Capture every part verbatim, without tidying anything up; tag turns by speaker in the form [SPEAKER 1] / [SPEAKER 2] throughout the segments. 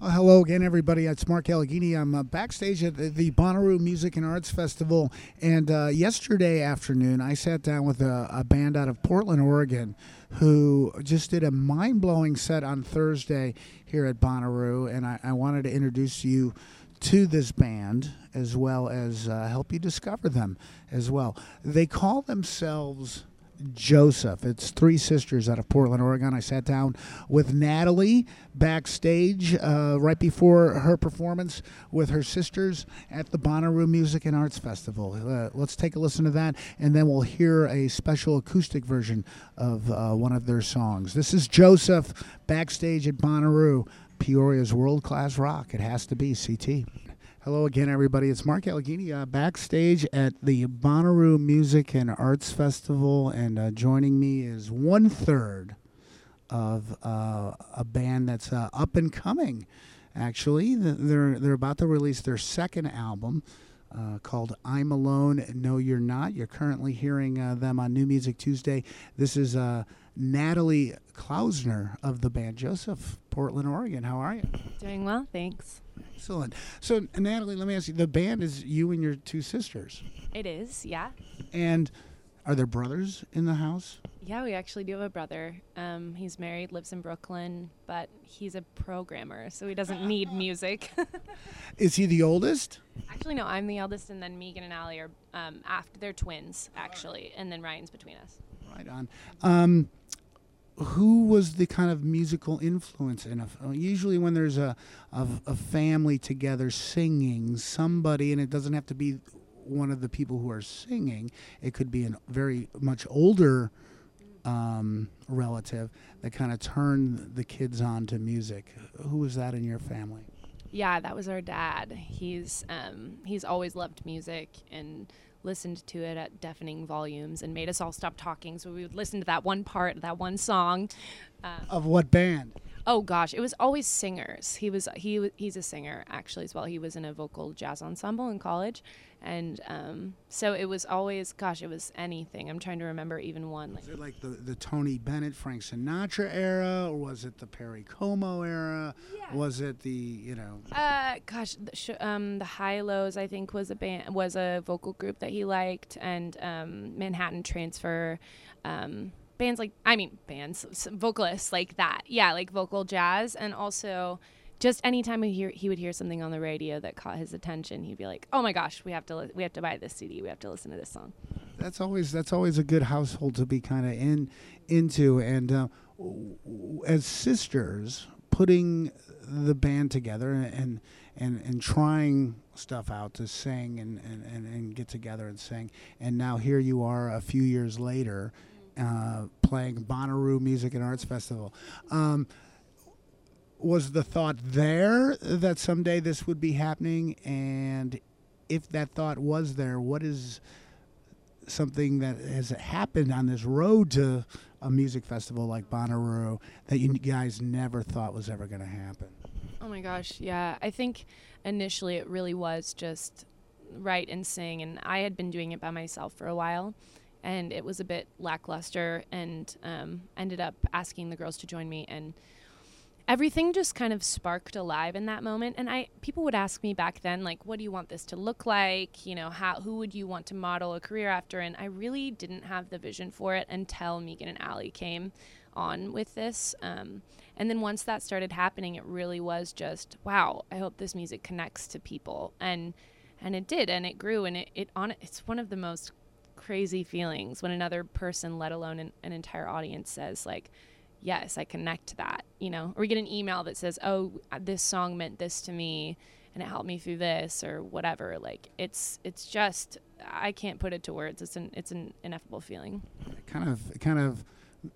[SPEAKER 1] Uh, hello again, everybody. It's Mark Allegheny. I'm uh, backstage at the, the Bonnaroo Music and Arts Festival, and uh, yesterday afternoon I sat down with a, a band out of Portland, Oregon, who just did a mind-blowing set on Thursday here at Bonnaroo, and I, I wanted to introduce you to this band as well as uh, help you discover them as well. They call themselves Joseph. It's three sisters out of Portland, Oregon. I sat down with Natalie backstage uh, right before her performance with her sisters at the Bonnaroo Music and Arts Festival. Uh, let's take a listen to that, and then we'll hear a special acoustic version of uh, one of their songs. This is Joseph backstage at Bonnaroo, Peoria's world-class rock. It has to be C T. Hello again, everybody. It's Mark Allegheny uh, backstage at the Bonnaroo Music and Arts Festival, and uh, joining me is one-third of uh, a band that's uh, up and coming, actually. They're, they're about to release their second album uh, called I'm Alone, No You're Not. You're currently hearing uh, them on New Music Tuesday. This is uh, Natalie Klausner of the band Joseph, Portland, Oregon. How are you?
[SPEAKER 2] Doing well, thanks.
[SPEAKER 1] Excellent. So, Natalie, let me ask you, the band is you and your two sisters.
[SPEAKER 2] It is, yeah.
[SPEAKER 1] And are there brothers in the house?
[SPEAKER 2] Yeah, we actually do have a brother. Um, he's married, lives in Brooklyn, but he's a programmer, so he doesn't need music.
[SPEAKER 1] Is he the oldest?
[SPEAKER 2] Actually, no, I'm the eldest, and then Megan and Allie are um, after. They're twins, actually, and then Ryan's between us.
[SPEAKER 1] Right on. Um, who was the kind of musical influence in a, uh, usually when there's a, a a family together singing, somebody, and it doesn't have to be one of the people who are singing, it could be a very much older um, relative that kind of turned the kids on to music. Who was that in your family?
[SPEAKER 2] Yeah, that was our dad. He's um, he's always loved music and listened to it at deafening volumes and made us all stop talking so we would listen to that one part, that one song. Uh,
[SPEAKER 1] of what band?
[SPEAKER 2] Oh gosh, it was always singers. He was he w- he's a singer actually as well. He was in a vocal jazz ensemble in college, and um, so it was always gosh, it was anything. I'm trying to remember even one. Like,
[SPEAKER 1] was it like the, the Tony Bennett, Frank Sinatra era, or was it the Perry Como era?
[SPEAKER 2] Yeah.
[SPEAKER 1] Was it the you know?
[SPEAKER 2] Uh, gosh, the, sh- um, the High Lows I think was a band was a vocal group that he liked, and um, Manhattan Transfer. Um, Bands like, I mean, bands, vocalists like that. Yeah, like vocal jazz. And also, just anytime he, hear, he would hear something on the radio that caught his attention, he'd be like, oh my gosh, we have to li- we have to buy this C D. We have to listen to this song.
[SPEAKER 1] That's always that's always a good household to be kind of in into. And uh, as sisters, putting the band together and and, and trying stuff out to sing and, and, and, and get together and sing. And now here you are a few years later, Uh, playing Bonnaroo Music and Arts Festival. Um, was the thought there that someday this would be happening? And if that thought was there, what is something that has happened on this road to a music festival like Bonnaroo that you guys never thought was ever going to happen?
[SPEAKER 2] Oh my gosh, yeah. I think initially it really was just write and sing, and I had been doing it by myself for a while. And it was a bit lackluster, and um, ended up asking the girls to join me, and everything just kind of sparked alive in that moment. And I, people would ask me back then, like, what do you want this to look like? You know, how, who would you want to model a career after? And I really didn't have the vision for it until Megan and Allie came on with this. Um, and then once that started happening, it really was just, wow, I hope this music connects to people. And, and it did, and it grew, and it, it on, it's one of the most crazy feelings when another person, let alone an, an entire audience, says like, yes, I connect to that, you know, or we get an email that says, oh, this song meant this to me and it helped me through this or whatever. Like it's it's just, I can't put it to words. It's an it's an ineffable feeling.
[SPEAKER 1] It kind of it kind of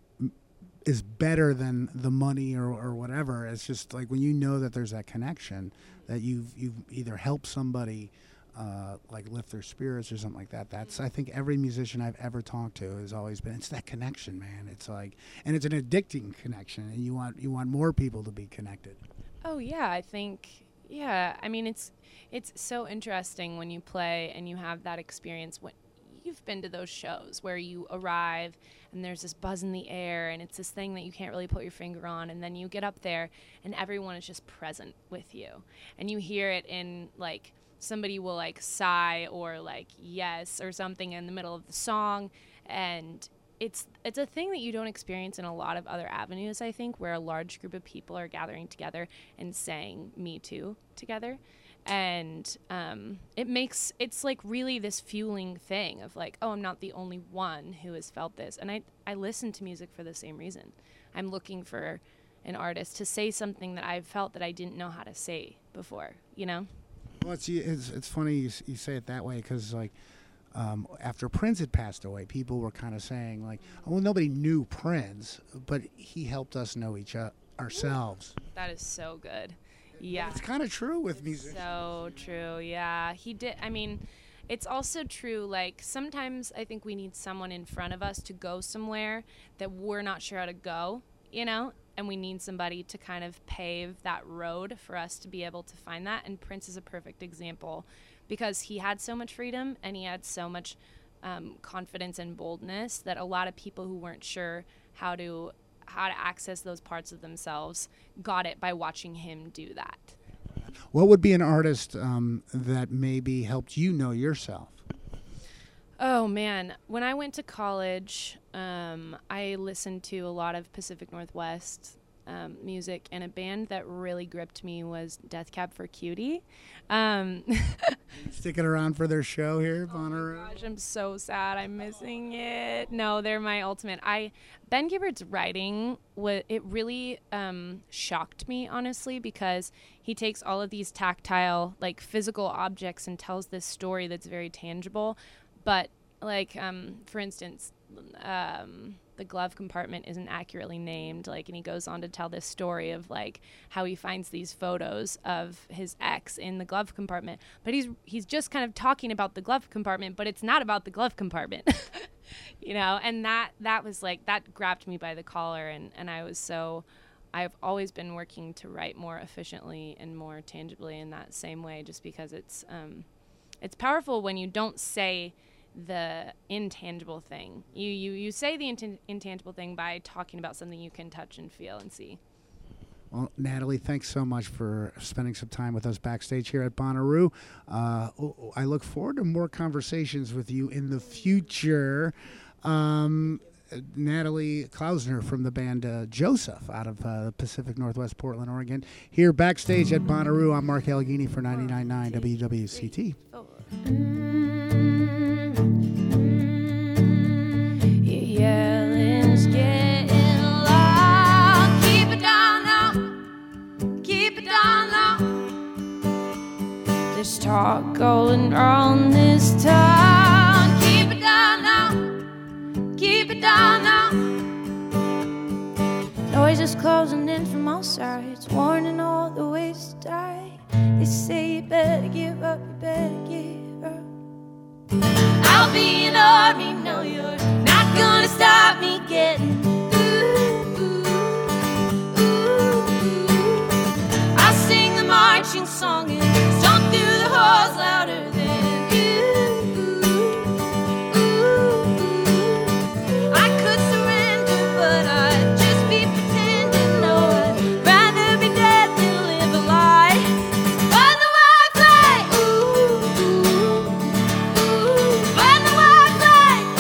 [SPEAKER 1] is better than the money or, or whatever. It's just like when you know that there's that connection, that you've you've either helped somebody Uh, like lift their spirits or something like that. That's, I think every musician I've ever talked to has always been, it's that connection, man. It's like, and it's an addicting connection, and you want you want more people to be connected.
[SPEAKER 2] Oh yeah, I think, yeah. I mean, it's it's so interesting when you play and you have that experience when you've been to those shows where you arrive and there's this buzz in the air and it's this thing that you can't really put your finger on, and then you get up there and everyone is just present with you, and you hear it in like somebody will like sigh or like yes or something in the middle of the song, and it's it's a thing that you don't experience in a lot of other avenues, I think, where a large group of people are gathering together and saying Me Too together. And um, it makes, it's like really this fueling thing of like, oh, I'm not the only one who has felt this. And I, I listen to music for the same reason. I'm looking for an artist to say something that I've felt that I didn't know how to say before, you know?
[SPEAKER 1] Well, it's, it's, it's funny you, you say it that way, because like, Um, after Prince had passed away, people were kind of saying like, "Oh, well, nobody knew Prince, but he helped us know each other ourselves."
[SPEAKER 2] That is so good. Yeah,
[SPEAKER 1] it's kind of true with music.
[SPEAKER 2] So true. Yeah, he did. I mean, it's also true. Like sometimes I think we need someone in front of us to go somewhere that we're not sure how to go. You know, and we need somebody to kind of pave that road for us to be able to find that. And Prince is a perfect example, because he had so much freedom and he had so much um, confidence and boldness that a lot of people who weren't sure how to how to access those parts of themselves got it by watching him do that.
[SPEAKER 1] What would be an artist um, that maybe helped you know yourself?
[SPEAKER 2] Oh, man. When I went to college, um, I listened to a lot of Pacific Northwest um, music, and a band that really gripped me was Death Cab for Cutie. Um,
[SPEAKER 1] Sticking around for their show here,
[SPEAKER 2] oh
[SPEAKER 1] Bonnaroo.
[SPEAKER 2] Gosh, I'm so sad. I'm missing it. No, they're my ultimate. I Ben Gibbert's writing, wa- it really um, shocked me, honestly, because he takes all of these tactile, like physical objects and tells this story that's very tangible. But like, um, for instance, um, the glove compartment isn't accurately named, like, and he goes on to tell this story of like how he finds these photos of his ex in the glove compartment, but he's he's just kind of talking about the glove compartment, but it's not about the glove compartment. You know, and that that was like, that grabbed me by the collar, and and I was so I've always been working to write more efficiently and more tangibly in that same way, just because it's um it's powerful when you don't say the intangible thing. You you you say the int- intangible thing by talking about something you can touch and feel and see.
[SPEAKER 1] Well, Natalie, thanks so much for spending some time with us backstage here at Bonnaroo. Uh, I look forward to more conversations with you in the future. Um, Natalie Klausner from the band uh, Joseph out of uh, Pacific Northwest, Portland, Oregon. Here backstage at Bonnaroo, I'm Mark Allegheny for ninety-nine point nine W W C T.
[SPEAKER 2] Oh.
[SPEAKER 3] Yelling's getting loud. Keep it down now. Keep it down now. There's talk going round this town. Keep it down now. Keep it down now. Noise is closing in from all sides, warning all the ways to die. They say you better give up, you better give up. I'll be an army, no, you're not gonna stop me getting ooh, ooh, ooh, ooh. I'll sing the marching song and stomp through the halls louder than you. Ooh, ooh. I could surrender, but I'd just be pretending. No, I'd rather be dead than live a lie. When the white flag, ooh, ooh, ooh. When the white flag,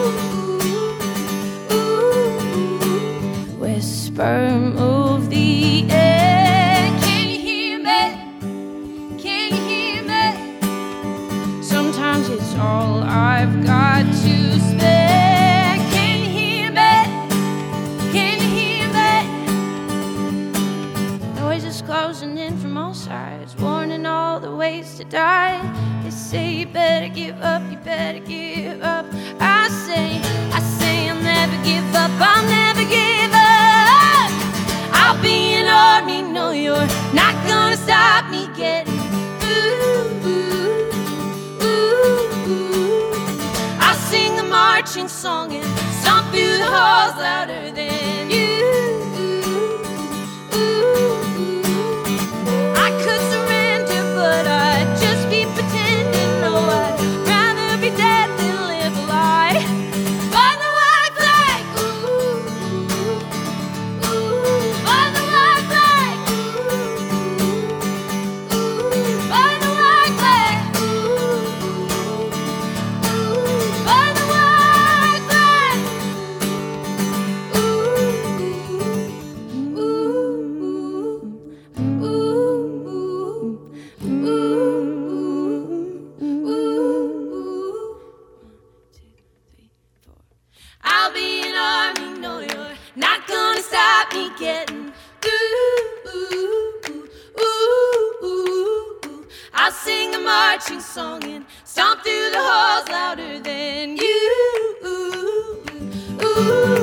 [SPEAKER 3] ooh, ooh, ooh. Whisper, move the air. Can you hear me? Can you hear me? Sometimes it's all I've got to spare. Can you hear me? Can you hear me? Noise is closing in from all sides, warning all the ways to die. They say you better give up, you better give up. I say, I say I'll never give up, I'll never give up. I'll be an army, no, you're not gonna stop me getting ooh, ooh, ooh, ooh. I'll sing the marching song and stomp through the halls louder than you. Ooh, ooh. I could surrender, but I'd just be pretending. No, I'd rather be dead than live I'll sing a marching song and stomp through the halls louder than you. Ooh, ooh, ooh.